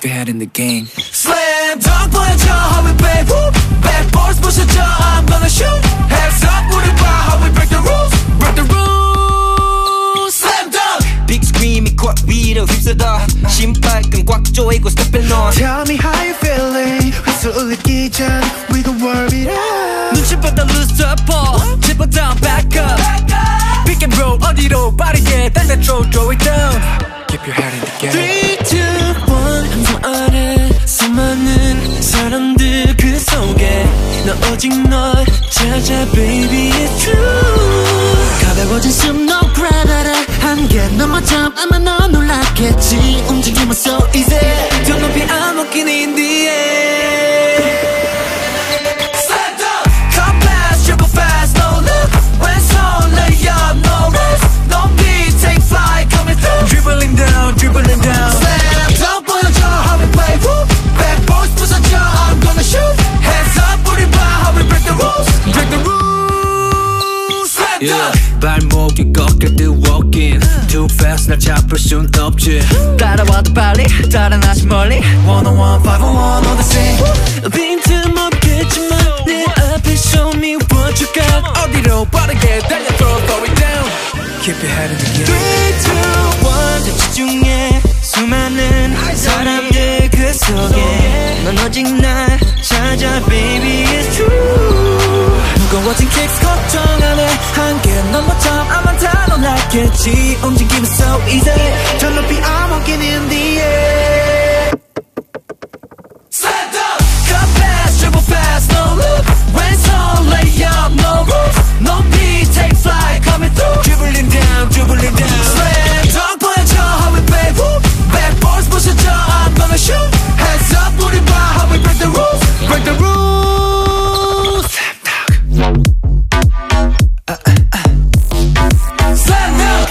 keep your head in the game. Slam dunk 보여줘 how we play. Whoop. Backboards 부셔줘 I'm gonna shoot. Heads up 우리 봐 how we break the rules. Break the rules. Slam dunk. Big scream이 court 위로 휩쓸어 신발끈 꽉 조이고 step it on. Tell me how you feeling. 휘둘리기 전 we gon' worry it out. 눈치보다 lose up triple down back up. Pick and roll 어디로 빠르게 달려 throw it down. Keep your head in the game. 3, 2, 1 한숨 아래 수많은 사람들 그 속에 너 오직 널 찾아 baby it's true. 가벼워진 숨 no gravity 한계 넘어져 아마 넌 놀랐겠지 움직임은 so easy 더 높이 I'm walking in the air. Slam dunk come fast triple fast no look 왼손 lay up no risk no beat take flight coming through dribbling down slam dunk 보여줘 how we play. Whoop. Backboards 부서져 I'm gonna shoot. Hands up 우리 봐 how we break the rules. Break the rules. Slam dunk. 발목이 꺾일 때 walking Too fast 날 잡을 순 없지. 따라와도 빨리 따라나지 멀리 101 501 Odyssey 빈틈없겠지만 내 앞에 show me what you got 어디로 빠르게 달려 throw it down. Keep your head in the game. 3, 2, 1 더 집중해 수많은 사람들 그 속에 넌 오직 날 찾아 baby it's true. 무거워진 kicks 걱정 안해 한계 넘어져 아마 다 놀랐겠지 움직임은 so easy 저 높이 I'm walking in the air. Slam dunk come fast triple fast no look 왼손 lay up no rules no beat take flight coming through dribbling down slam dunk 보여줘 how we play. Whoop. Backboards 부셔줘 I'm gonna shoot. Hands up 우리 봐 how we break the rules. Break the rules. Slam dunk.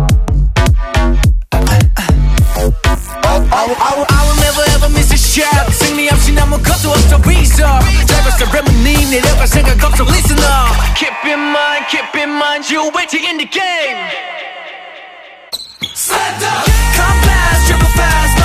I will never ever miss a shot 승리 없이 아무것도 없어 비서 짧았어 레몬이 내려갈 생각 없어 listen up. Keep in mind you're waiting in the game. Slam dunk come fast triple fast